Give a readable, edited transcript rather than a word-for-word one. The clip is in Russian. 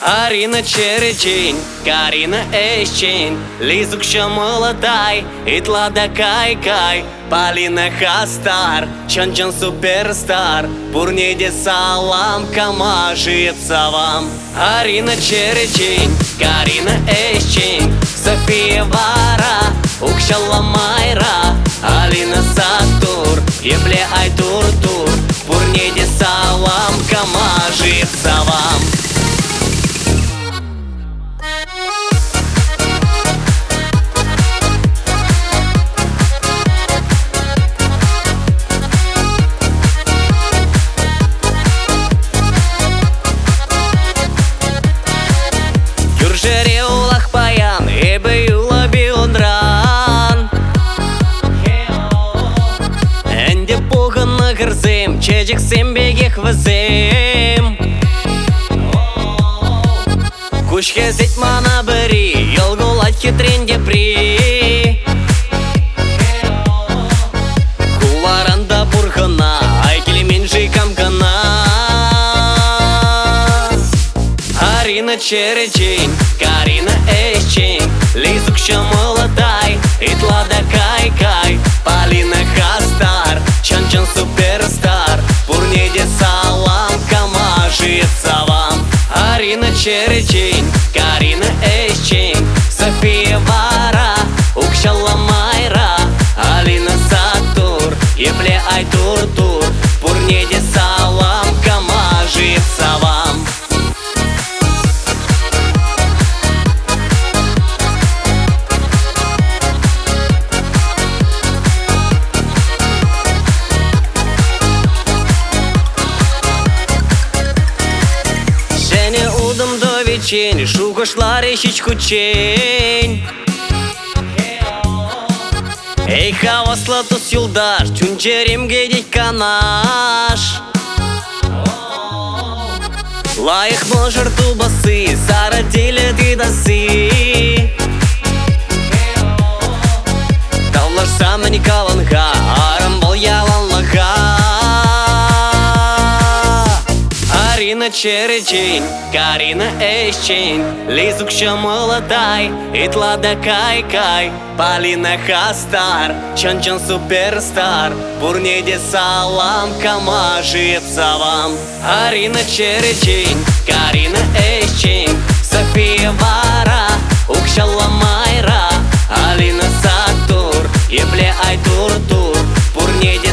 Арина Черечень, Карина Эщень, Лизук Шамолотай, Итлада Кай-Кай, Полина Хастар, Чон-Чон Суперстар, Пурниде Салам, Камажится вам. Арина Черечень, Карина Эщень, София Вара, Укшала Майра, Алина Сатур, Ебле Айтур-Тур, Пурниде Салам, Камажится вам. Юржереулах паян, эбе юлаби ондран. Энде погана гырзым, чечек сембеге хвызым. Кушке зеть мана бери, йолгулать хитренде при. Куларанда бурхана, айкелемен жикам гана. Арина Черечень, Карина Эщень, Лизук Шамолотай, Итлада Кай-Кай, Полина Хастар, Чон-Чон Суперстар, Пурниде Салам, Камажится вам. Арина Черечень, Карина Эщень, София Вара, Укшала Майра, Алина Сатур, Ебле Айтур-Тур, Пурниде Салам, Камажится вам. Шукашлар ищичку чень. Эй, хавасла тус юлдаш, чунчерим гедик канаш. Лайх можер тубасы, саратиле ты дасы. Таллаш сам не каланха, арамбал яланлаха. Арина Черечень, Карина Эщень, Лизук Шамолотай, Итлада Кай-Кай, Полина Хастар, Чон-Чон Суперстар, Пурниде Салам, Камажится вам. Арина Черечень, Карина Эщень, София Вара, Укшала Майра, Алина Сатур, Ебле Айтур-Тур, Пурниде